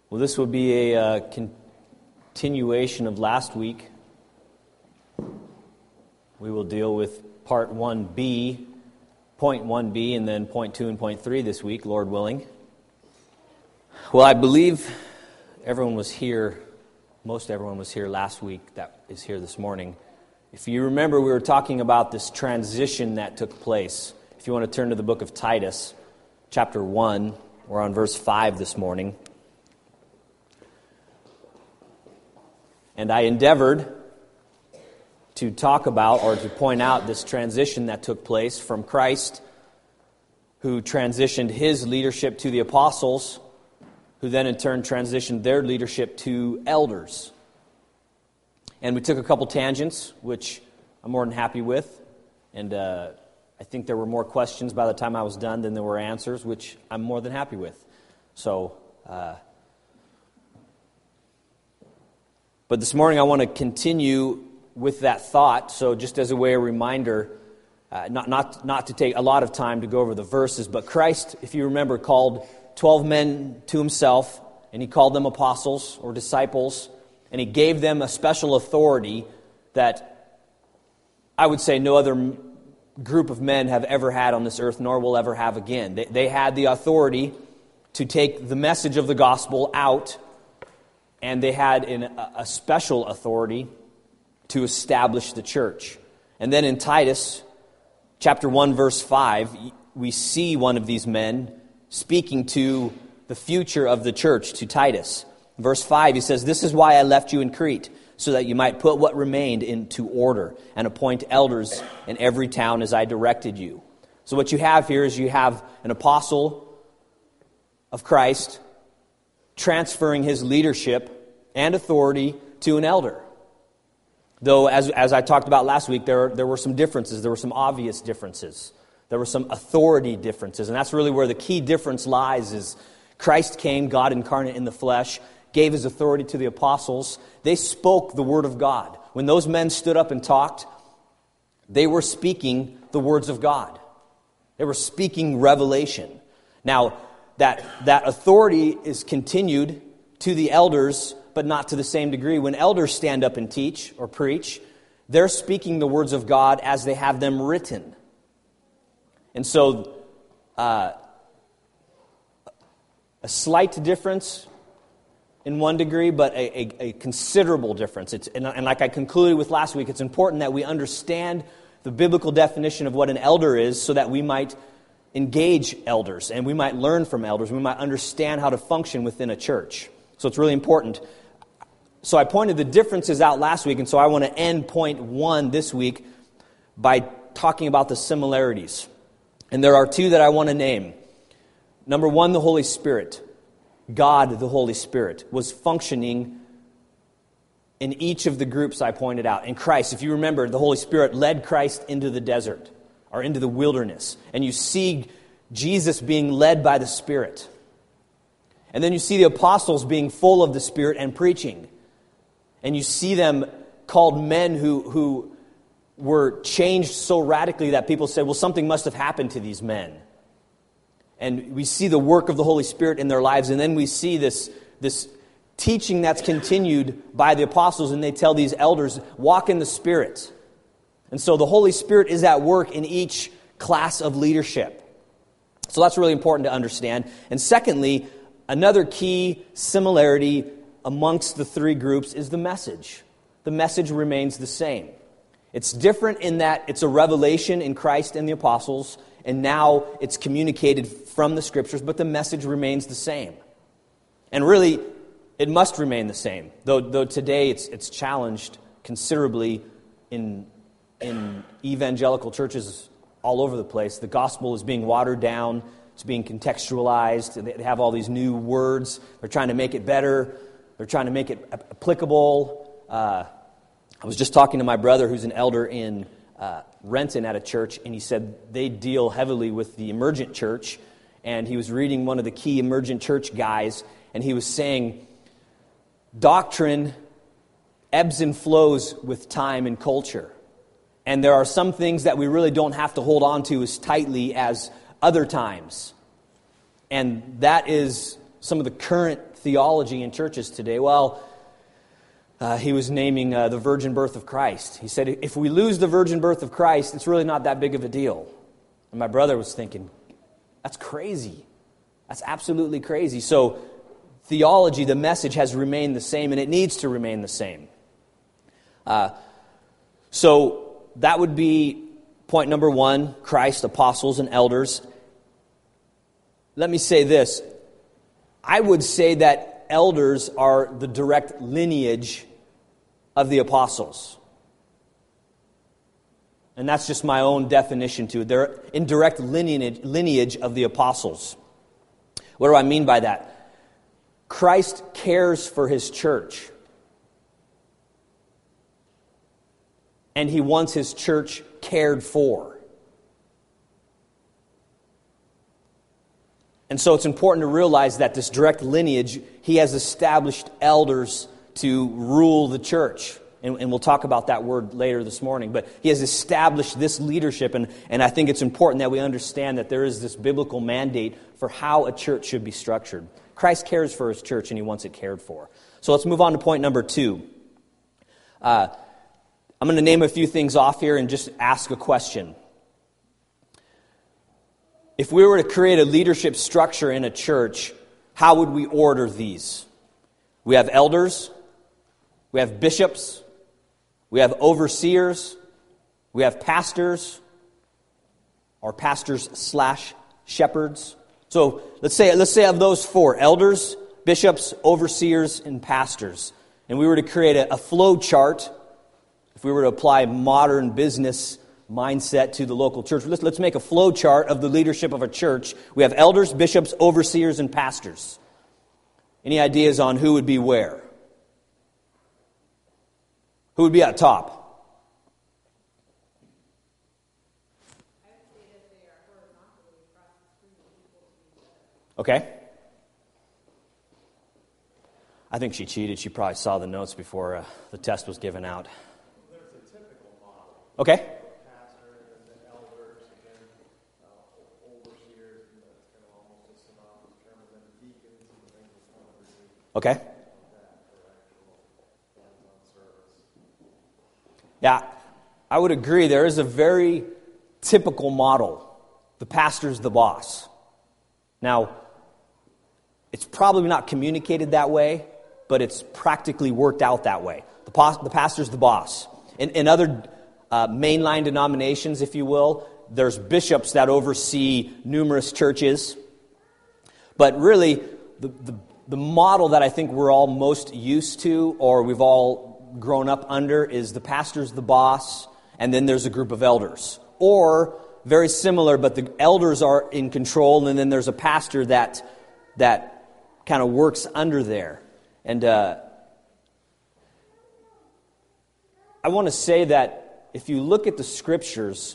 Well, this will be a continuation of last week. We will deal with part 1B, point 1B, and then point 2 and point 3 this week, Lord willing. Well, I believe everyone was here, most everyone was here last week that is here this morning. If you remember, we were talking about this transition that took place. If you want to turn to the book of Titus, chapter 1, we're on verse 5 this morning. And I endeavored to talk about or to point out this transition that took place from Christ, who transitioned his leadership to the apostles, who then in turn transitioned their leadership to elders. And we took a couple tangents, which I'm more than happy with. And I think there were more questions by the time I was done than there were answers, which I'm more than happy with. But this morning I want to continue with that thought. So just as a way of reminder, not to take a lot of time to go over the verses, but Christ, if you remember, called 12 men to himself, and he called them apostles or disciples, and he gave them a special authority that I would say no other group of men have ever had on this earth, nor will ever have again. They had the authority to take the message of the gospel out, and they had a special authority to establish the church. And then in Titus, chapter 1, verse 5, we see one of these men speaking to the future of the church, to Titus. Verse 5, he says, "This is why I left you in Crete, so that you might put what remained into order and appoint elders in every town as I directed you." So what you have here is you have an apostle of Christ transferring his leadership and authority to an elder. Though, as I talked about last week, there were some differences. There were some obvious differences. There were some authority differences. And that's really where the key difference lies, is Christ came, God incarnate in the flesh, gave his authority to the apostles. They spoke the word of God. When those men stood up and talked, they were speaking the words of God. They were speaking revelation. Now, that authority is continued to the elders, but not to the same degree. When elders stand up and teach or preach, they're speaking the words of God as they have them written. And so, a slight difference in one degree, but a considerable difference. And like I concluded with last week, it's important that we understand the biblical definition of what an elder is, so that we might engage elders, and we might learn from elders, we might understand how to function within a church. So it's really important. So I pointed the differences out last week, and so I want to end point 1 this week by talking about the similarities. And there are two that I want to name. Number 1, the Holy Spirit. God, the Holy Spirit, was functioning in each of the groups I pointed out. In Christ, if you remember, the Holy Spirit led Christ into the desert, or into the wilderness. And you see Jesus being led by the Spirit. And then you see the apostles being full of the Spirit and preaching. And you see them called men who were changed so radically that people said, well, something must have happened to these men. And we see the work of the Holy Spirit in their lives. And then we see this teaching that's continued by the apostles. And they tell these elders, walk in the Spirit. And so the Holy Spirit is at work in each class of leadership. So that's really important to understand. And secondly, another key similarity amongst the three groups is the message. The message remains the same. It's different in that it's a revelation in Christ and the apostles, and now it's communicated from the Scriptures, but the message remains the same. And really, it must remain the same, though today it's challenged considerably in evangelical churches all over the place. The gospel is being watered down. It's being contextualized. They have all these new words. They're trying to make it better. They're trying to make it applicable. I was just talking to my brother who's an elder in Renton at a church, and he said they deal heavily with the emergent church. And he was reading one of the key emergent church guys, and he was saying, doctrine ebbs and flows with time and culture. And there are some things that we really don't have to hold on to as tightly as other times. And that is some of the current theology in churches today. Well, he was naming the virgin birth of Christ. He said, if we lose the virgin birth of Christ, it's really not that big of a deal. And my brother was thinking, that's crazy. That's absolutely crazy. So theology, the message has remained the same, and it needs to remain the same. So that would be point number one, Christ, apostles, and elders. Let me say this. I would say that elders are the direct lineage of the apostles. And that's just my own definition to it. They're in direct lineage of the apostles. What do I mean by that? Christ cares for his church. And he wants his church cared for. And so it's important to realize that this direct lineage, he has established elders to rule the church. And we'll talk about that word later this morning. But he has established this leadership, and I think it's important that we understand that there is this biblical mandate for how a church should be structured. Christ cares for his church, and he wants it cared for. So let's move on to point number two. I'm going to name a few things off here and just ask a question. If we were to create a leadership structure in a church, how would we order these? We have elders, we have bishops, we have overseers, we have pastors, or pastors/shepherds. So let's say of those four, elders, bishops, overseers, and pastors. And we were to create a flow chart. If we were to apply modern business mindset to the local church, let's make a flow chart of the leadership of a church. We have elders, bishops, overseers, and pastors. Any ideas on who would be where? Who would be at top? Okay. I think she cheated. She probably saw the notes before the test was given out. There's a typical model. Okay. Pastor and the elders and overseers, and that's kind of almost a synonymous term, and then deacons and things that's kind of really Okay. that for actual hands-on service. Yeah, I would agree. There is a very typical model. The pastor's the boss. Now, it's probably not communicated that way, but it's practically worked out that way. The pastor's the boss. In other mainline denominations, if you will, there's bishops that oversee numerous churches. But really, the model that I think we're all most used to, or we've all grown up under, is the pastor's the boss, and then there's a group of elders. Or, very similar, but the elders are in control, and then there's a pastor that kind of works under there. And I want to say that if you look at the scriptures,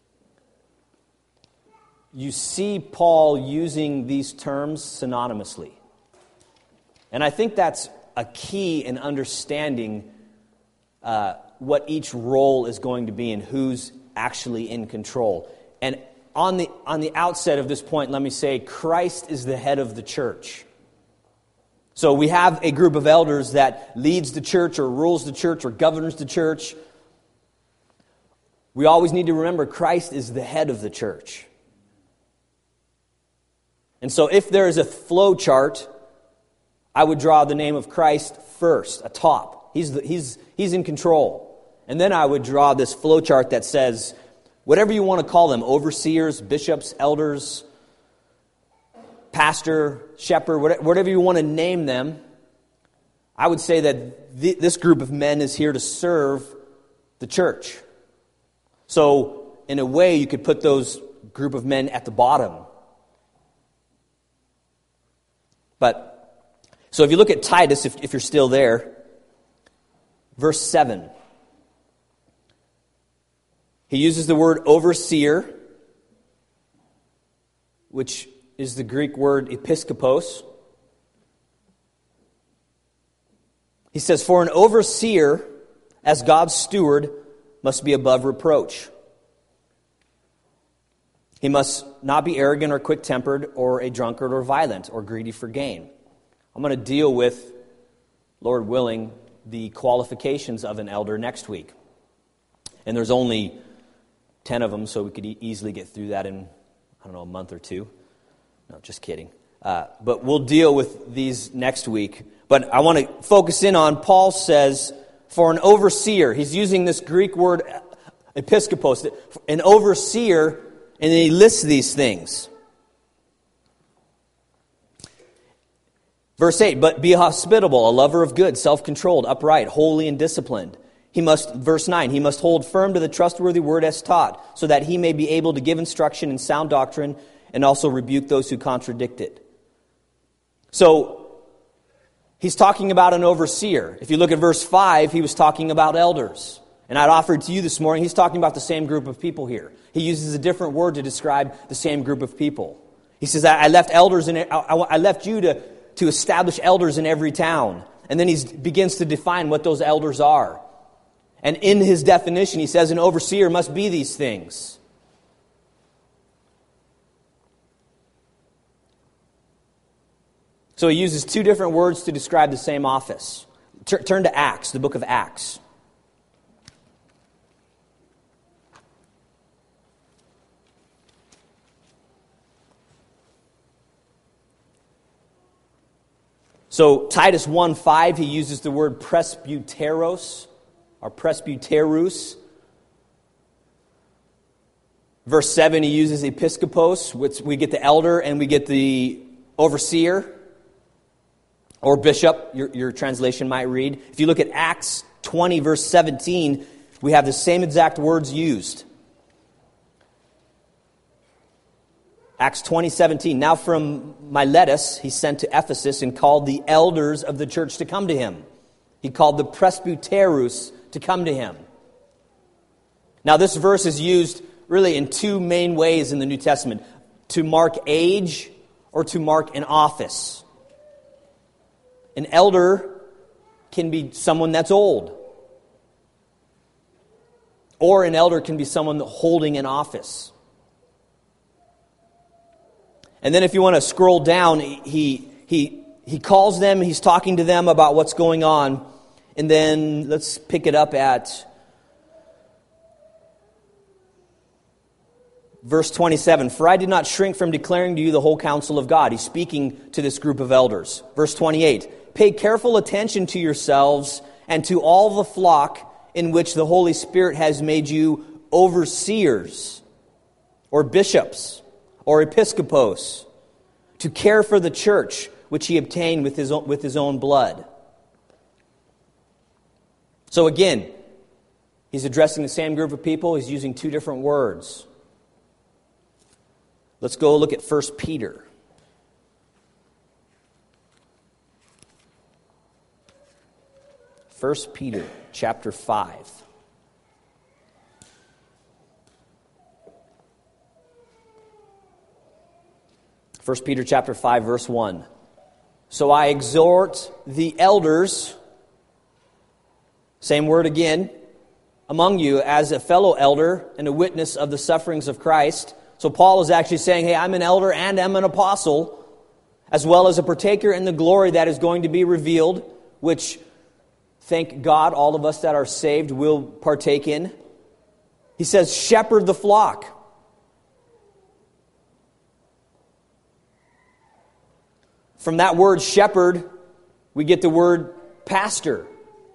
you see Paul using these terms synonymously. And I think that's a key in understanding what each role is going to be and who's actually in control. And on the outset of this point, let me say, Christ is the head of the church. So we have a group of elders that leads the church or rules the church or governs the church. We always need to remember Christ is the head of the church. And so if there is a flow chart, I would draw the name of Christ first, atop. He's in control. And then I would draw this flow chart that says, whatever you want to call them, overseers, bishops, elders, pastor, shepherd, whatever you want to name them, I would say that this group of men is here to serve the church. So, in a way, you could put those group of men at the bottom. So if you look at Titus, if you're still there, verse 7, he uses the word overseer, which is the Greek word episkopos. He says, for an overseer, as God's steward, must be above reproach. He must not be arrogant or quick-tempered or a drunkard or violent or greedy for gain. I'm going to deal with, Lord willing, the qualifications of an elder next week. And there's only 10 of them, so we could easily get through that in, a month or two. No, just kidding. But we'll deal with these next week. But I want to focus in on, Paul says, for an overseer, he's using this Greek word episkopos, an overseer, and then he lists these things. Verse 8, but be hospitable, a lover of good, self-controlled, upright, holy, and disciplined. Verse 9, he must hold firm to the trustworthy word as taught, so that he may be able to give instruction in sound doctrine and also rebuke those who contradict it. So, he's talking about an overseer. If you look at verse 5, he was talking about elders. And I'd offered to you this morning, he's talking about the same group of people here. He uses a different word to describe the same group of people. He says, I left elders in it. I left you to establish elders in every town. And then he begins to define what those elders are. And in his definition, he says an overseer must be these things. So he uses two different words to describe the same office. Turn to Acts, the book of Acts. So Titus 1:5, he uses the word presbyteros, or presbyterus. Verse 7, he uses episkopos, which we get the elder and we get the overseer, or bishop, your translation might read. If you look at Acts 20, verse 17, we have the same exact words used. Acts 20:17. Now from Miletus he sent to Ephesus and called the elders of the church to come to him. He called the presbyterus to come to him. Now this verse is used really in two main ways in the New Testament. To mark age or to mark an office. An elder can be someone that's old. Or an elder can be someone holding an office. And then if you want to scroll down, he calls them, he's talking to them about what's going on. And then let's pick it up at verse 27. For I did not shrink from declaring to you the whole counsel of God. He's speaking to this group of elders. Verse 28. Pay careful attention to yourselves and to all the flock in which the Holy Spirit has made you overseers or bishops or episkopos, to care for the church which he obtained with his own blood. So again, he's addressing the same group of people. He's using two different words. Let's go look at 1 Peter. First Peter chapter 5. 1 Peter chapter 5, verse 1. So I exhort the elders, same word again, among you as a fellow elder and a witness of the sufferings of Christ. So Paul is actually saying, hey, I'm an elder and I'm an apostle, as well as a partaker in the glory that is going to be revealed, which, thank God, all of us that are saved will partake in. He says, shepherd the flock. From that word shepherd, we get the word pastor.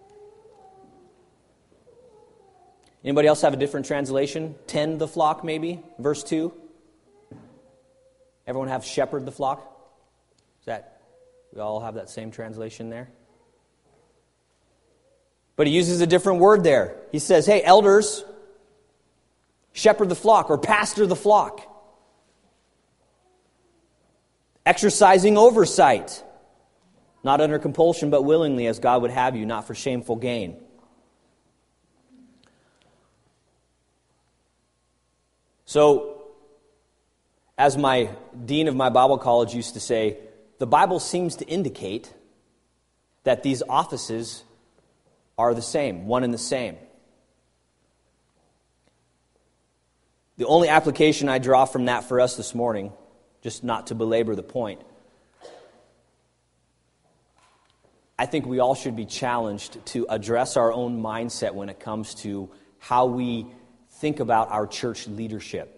Anybody else have a different translation? Tend the flock, maybe? Verse 2. Everyone have shepherd the flock? We all have that same translation there? But he uses a different word there. He says, hey, elders, shepherd the flock or pastor the flock. Exercising oversight, not under compulsion, but willingly, as God would have you, not for shameful gain. So, as my dean of my Bible college used to say, the Bible seems to indicate that these offices are the same, one and the same. The only application I draw from that for us this morning, just not to belabor the point, I think we all should be challenged to address our own mindset when it comes to how we think about our church leadership.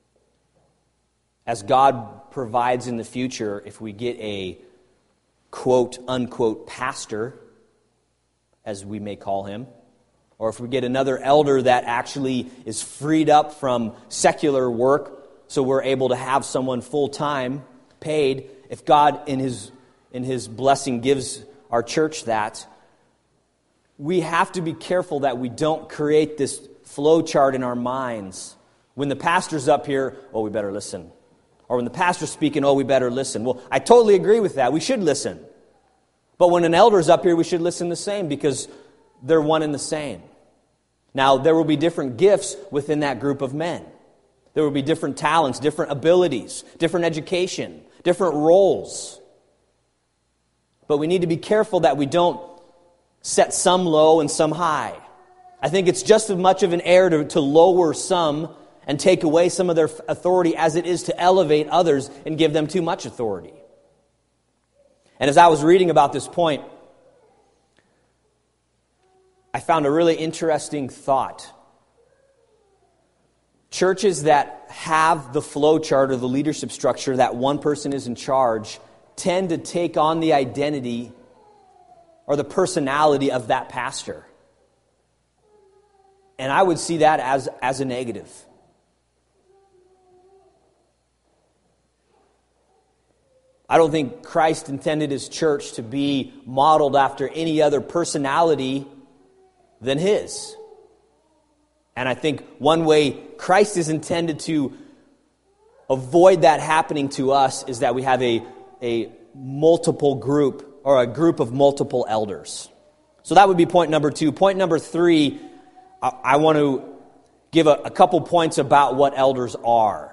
As God provides in the future, if we get a quote, unquote, pastor, as we may call him, or if we get another elder that actually is freed up from secular work so we're able to have someone full-time, paid, if God in His blessing gives our church that, we have to be careful that we don't create this flow chart in our minds. When the pastor's up here, oh, we better listen. Or when the pastor's speaking, oh, we better listen. Well, I totally agree with that. We should listen. But when an elder's up here, we should listen the same because they're one and the same. Now, there will be different gifts within that group of men. There will be different talents, different abilities, different education, different roles. But we need to be careful that we don't set some low and some high. I think it's just as much of an error to lower some and take away some of their authority as it is to elevate others and give them too much authority. And as I was reading about this point, I found a really interesting thought. Churches that have the flow chart or the leadership structure that one person is in charge tend to take on the identity or the personality of that pastor. And I would see that as a negative. I don't think Christ intended His church to be modeled after any other personality than His. And I think one way Christ is intended to avoid that happening to us is that we have a multiple group or a group of multiple elders. So that would be point number 2. Point number 3, I want to give a couple points about what elders are.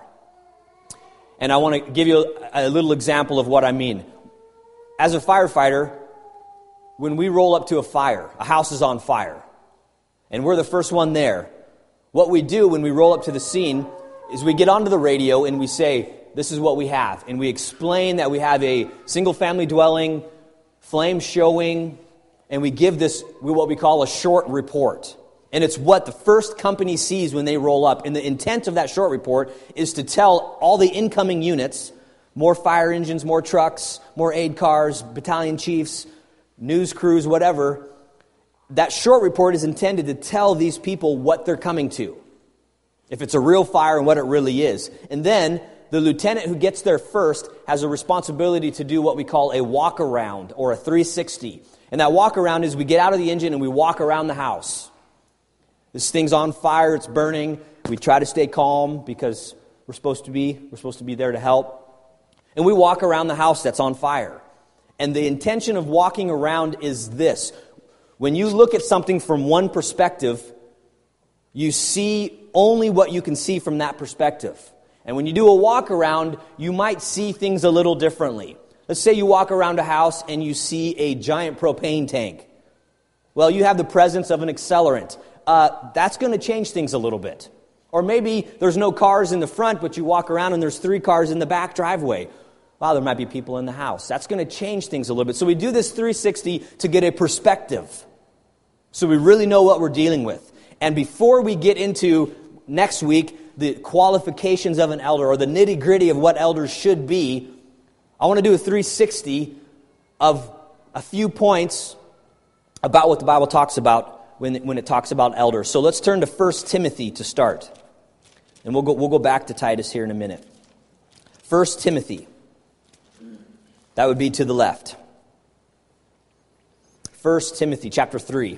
And I want to give you a little example of what I mean. As a firefighter, when we roll up to a fire, a house is on fire, and we're the first one there, what we do when we roll up to the scene is we get onto the radio and we say, this is what we have. And we explain that we have a single-family dwelling, flame showing, and we give this what we call a short report. And it's what the first company sees when they roll up. And the intent of that short report is to tell all the incoming units, more fire engines, more trucks, more aid cars, battalion chiefs, news crews, whatever. That short report is intended to tell these people what they're coming to. If it's a real fire and what it really is. And then the lieutenant who gets there first has a responsibility to do what we call a walk around or a 360. And that walk around is we get out of the engine and we walk around the house. This thing's on fire, it's burning. We try to stay calm because we're supposed to be there to help. And we walk around the house that's on fire. And the intention of walking around is this. When you look at something from one perspective, you see only what you can see from that perspective. And when you do a walk around, you might see things a little differently. Let's say you walk around a house and you see a giant propane tank. Well, you have the presence of an accelerant. That's going to change things a little bit. Or maybe there's no cars in the front, but you walk around and there's 3 cars in the back driveway. Wow, there might be people in the house. That's going to change things a little bit. So we do this 360 to get a perspective. So we really know what we're dealing with. And before we get into next week, the qualifications of an elder or the nitty-gritty of what elders should be, I want to do a 360 of a few points about what the Bible talks about when it talks about elders. So let's turn to 1 Timothy to start. And we'll go back to Titus here in a minute. 1 Timothy. That would be to the left. 1 Timothy chapter 3.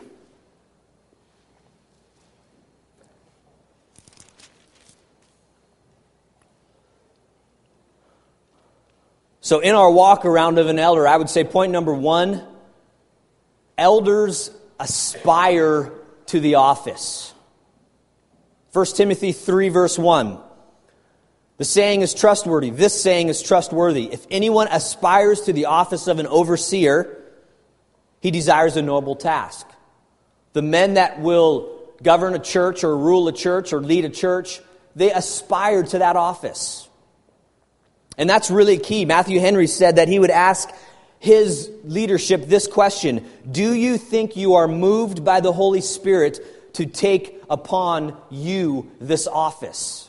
So in our walk around of an elder, I would say point number 1, elders aspire to the office. 1 Timothy 3 verse 1. The saying is trustworthy. This saying is trustworthy. If anyone aspires to the office of an overseer, he desires a noble task. The men that will govern a church or rule a church or lead a church, they aspire to that office. And that's really key. Matthew Henry said that he would ask his leadership this question: do you think you are moved by the Holy Spirit to take upon you this office?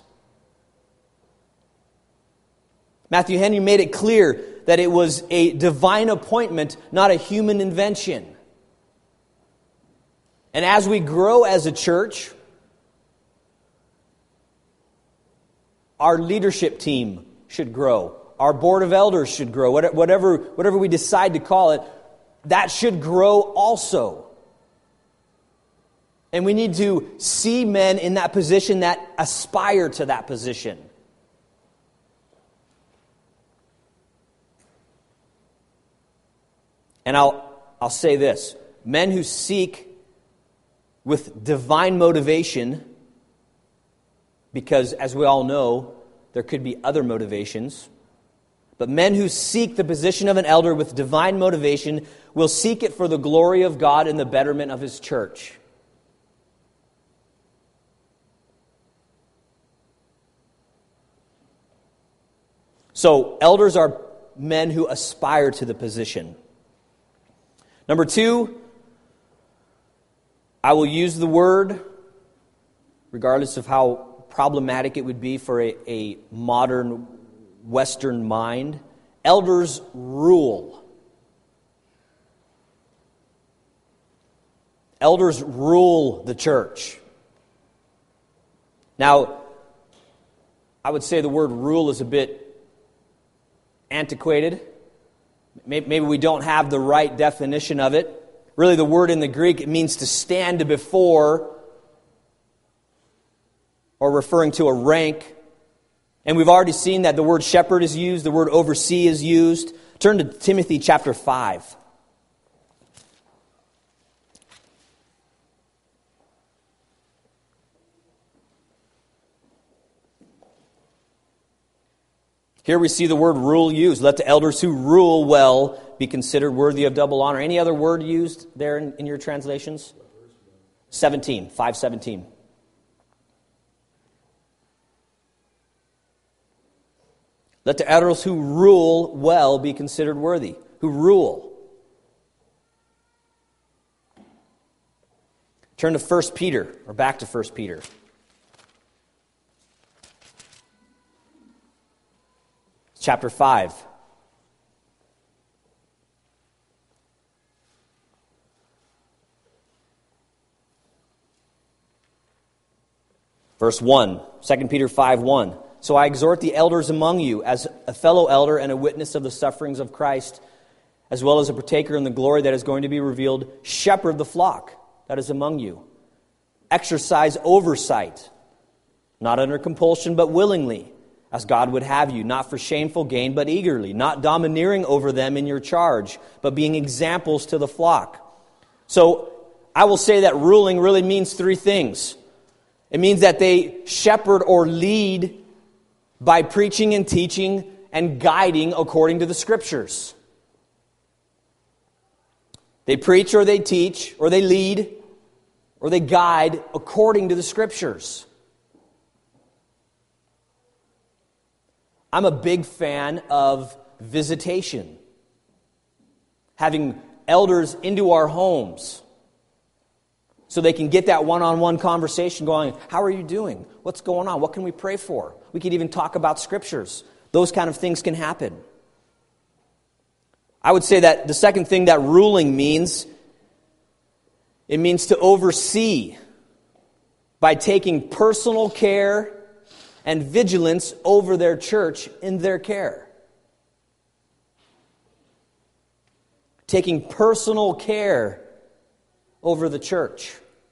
Matthew Henry made it clear that it was a divine appointment, not a human invention. And as we grow as a church, our leadership team should grow. Our board of elders should grow. Whatever we decide to call it, that should grow also. And we need to see men in that position that aspire to that position. And I'll say this: men who seek with divine motivation, because as we all know, there could be other motivations, but men who seek the position of an elder with divine motivation will seek it for the glory of God and the betterment of His church. So, elders are men who aspire to the position. Number 2, I will use the word, regardless of how problematic it would be for a modern Western mind. Elders rule. Elders rule the church. Now, I would say the word rule is a bit antiquated. Maybe we don't have the right definition of it. Really, the word in the Greek, it means to stand before, or referring to a rank. And we've already seen that the word shepherd is used, the word oversee is used. Turn to Timothy chapter 5. Here we see the word rule used. Let the elders who rule well be considered worthy of double honor. Any other word used there in your translations? 5:17. Let the elders who rule well be considered worthy. Who rule. Turn to 1 Peter, or back to 1 Peter. Chapter 5. Verse 1, 2 Peter 5:1. So I exhort the elders among you, as a fellow elder and a witness of the sufferings of Christ, as well as a partaker in the glory that is going to be revealed, shepherd the flock that is among you. Exercise oversight, not under compulsion, but willingly, as God would have you, not for shameful gain, but eagerly, not domineering over them in your charge, but being examples to the flock. So I will say that ruling really means 3 things. It means that they shepherd or lead by preaching and teaching and guiding according to the Scriptures. They preach or they teach or they lead or they guide according to the Scriptures. I'm a big fan of visitation. Having elders into our homes so they can get that one-on-one conversation going. How are you doing? What's going on? What can we pray for? We could even talk about Scriptures. Those kind of things can happen. I would say that the second thing that ruling means, it means to oversee by taking personal care and vigilance over their church in their care. Taking personal care over the church.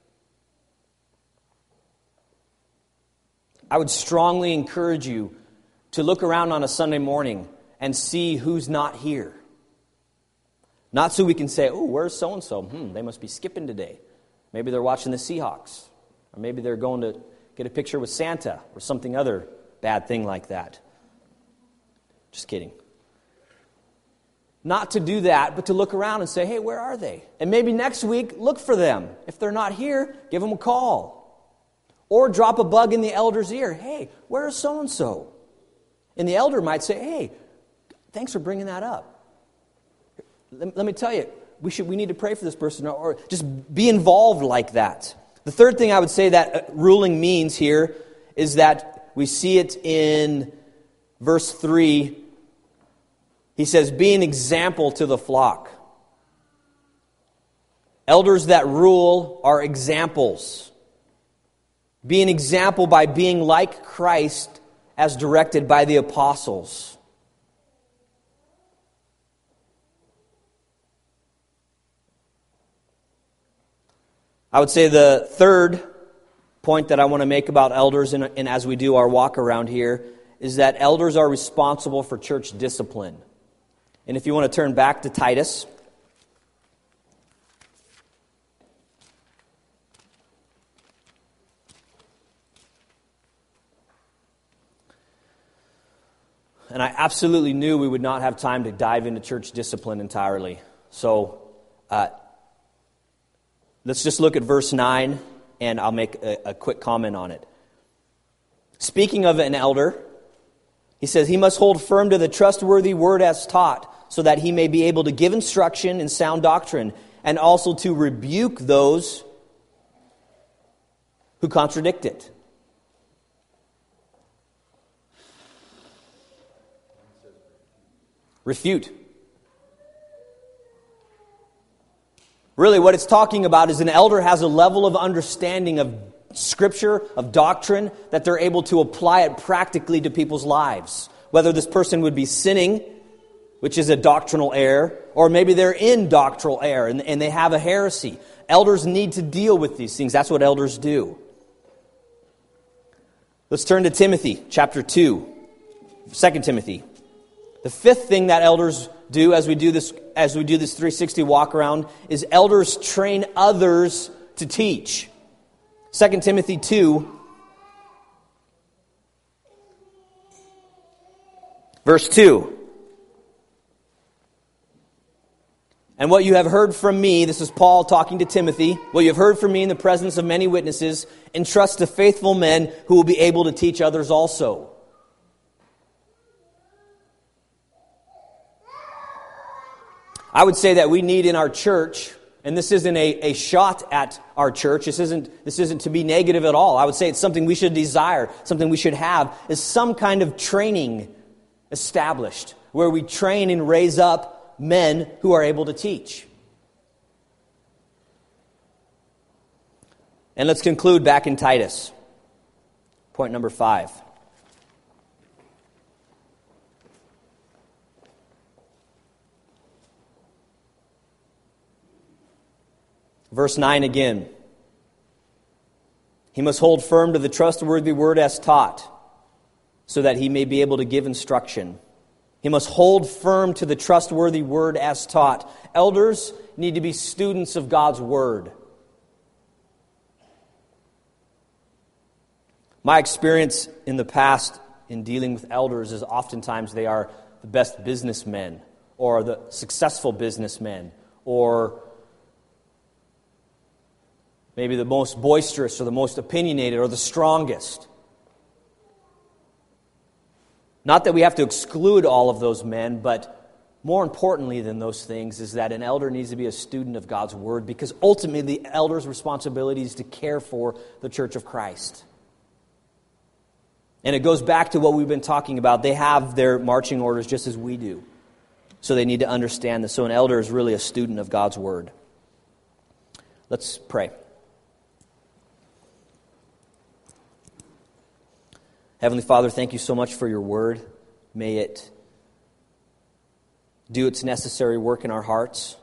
I would strongly encourage you to look around on a Sunday morning and see who's not here. Not so we can say, oh, where's so-and-so? They must be skipping today. Maybe they're watching the Seahawks. Or maybe they're going to get a picture with Santa or something other bad thing like that. Just kidding. Not to do that, but to look around and say, hey, where are they? And maybe next week, look for them. If they're not here, give them a call. Or drop a bug in the elder's ear. Hey, where is so-and-so? And the elder might say, hey, thanks for bringing that up. let me tell you, we need to pray for this person, or just be involved like that. The third thing I would say that ruling means here is that we see it in verse 3. He says, be an example to the flock. Elders that rule are examples. Be an example by being like Christ as directed by the apostles. I would say the third point that I want to make about elders, and as we do our walk around here, is that elders are responsible for church discipline. And if you want to turn back to Titus, and I absolutely knew we would not have time to dive into church discipline entirely. So let's just look at verse 9, and I'll make a quick comment on it. Speaking of an elder, he says, he must hold firm to the trustworthy word as taught, so that he may be able to give instruction in sound doctrine, and also to rebuke those who contradict it. Refute. Really, what it's talking about is an elder has a level of understanding of Scripture, of doctrine, that they're able to apply it practically to people's lives. Whether this person would be sinning, which is a doctrinal error, or maybe they're in doctrinal error and they have a heresy. Elders need to deal with these things. That's what elders do. Let's turn to Timothy, chapter 2, 2 Timothy. The fifth thing that elders do as we do this 360 walk around is elders train others to teach. 2 Timothy 2, verse 2. And what you have heard from me, this is Paul talking to Timothy, what you have heard from me in the presence of many witnesses, entrust to faithful men who will be able to teach others also. I would say that we need in our church, and this isn't a shot at our church, this isn't to be negative at all. I would say it's something we should desire, something we should have, is some kind of training established, where we train and raise up men who are able to teach. And let's conclude back in Titus. Point number 5. Verse 9 again. He must hold firm to the trustworthy word as taught, so that he may be able to give instruction. He must hold firm to the trustworthy word as taught. Elders need to be students of God's word. My experience in the past in dealing with elders is oftentimes they are the best businessmen, or the successful businessmen, or maybe the most boisterous, or the most opinionated, or the strongest. Not that we have to exclude all of those men, but more importantly than those things is that an elder needs to be a student of God's word, because ultimately the elder's responsibility is to care for the church of Christ. And it goes back to what we've been talking about. They have their marching orders just as we do. So they need to understand this. So an elder is really a student of God's word. Let's pray. Heavenly Father, thank you so much for your word. May it do its necessary work in our hearts.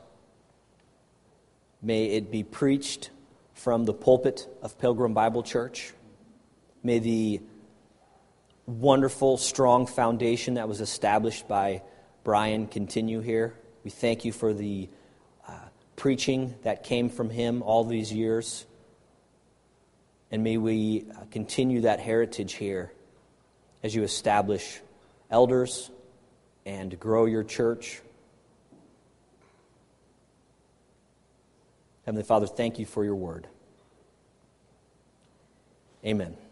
May it be preached from the pulpit of Pilgrim Bible Church. May the wonderful, strong foundation that was established by Brian continue here. We thank you for the preaching that came from him all these years. And may we continue that heritage here as you establish elders and grow your church. Heavenly Father, thank you for your word. Amen.